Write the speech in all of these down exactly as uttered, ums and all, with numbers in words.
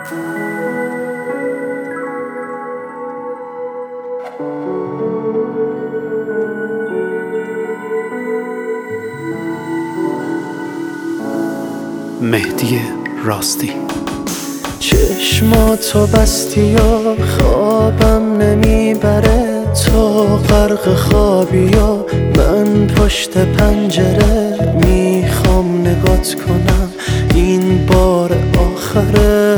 مهدی راستی. چشماتو بستی و خوابم نمیبره، تو غرق خوابی و من پشت پنجره. میخوام نگات کنم این بار آخره،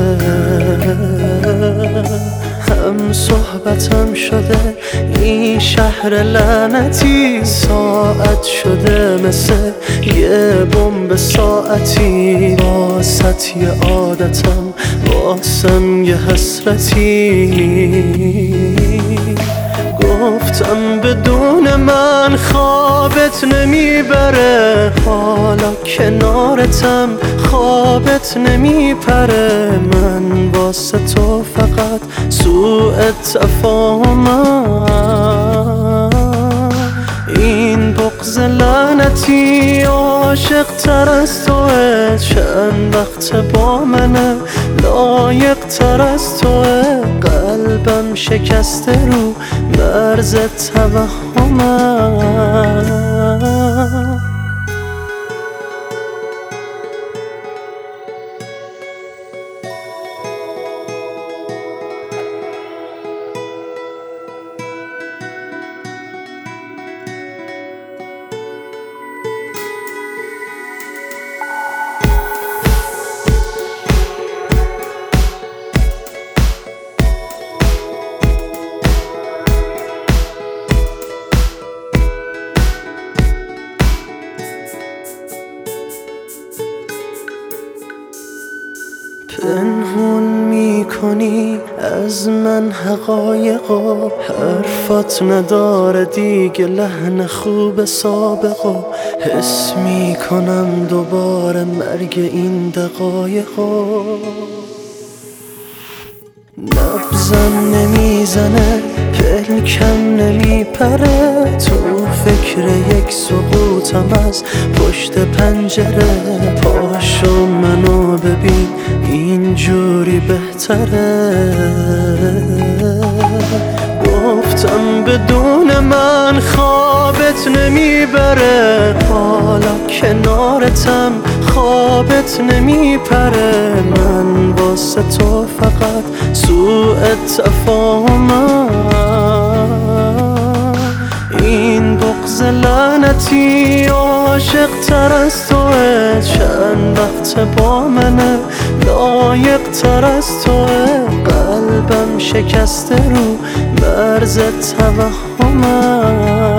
هم صحبتم شده این شهر لعنتی. ساعت شده مثل یه بمب ساعتی، واسط یه عادتم واسم یه حسرتی. گفتم بدون من خوابت نمیبره، حالا کنارتم خوابت نمیپره. من واسه تو فقط سوء تفاهمم، این بغض لعنتی عاشق تر از توه. چند وقت با منه لایق تر از توه، قلبم شکسته رو مرز توهمم. پنهون میکنی از من حقایقو، حرفات نداره دیگه لحن خوب سابقو. حس میکنم دوباره مرگ این دقایقو، نبضم نمیزنه پلکم نمیپره. تو فکر یک سقوطم از پشت پنجره، پاشو منو ببین اینجوری بهتره. گفتم بدون من خوابت نمیبره، حالا کنارتم خوابت نمیپره. من واسه تو فقط سوء تفاهمم، این بغض لعنتی عاشق تر از توه. چند وقت با منه لایق تر از توه، قلبم شکسته رو مرز توهمم.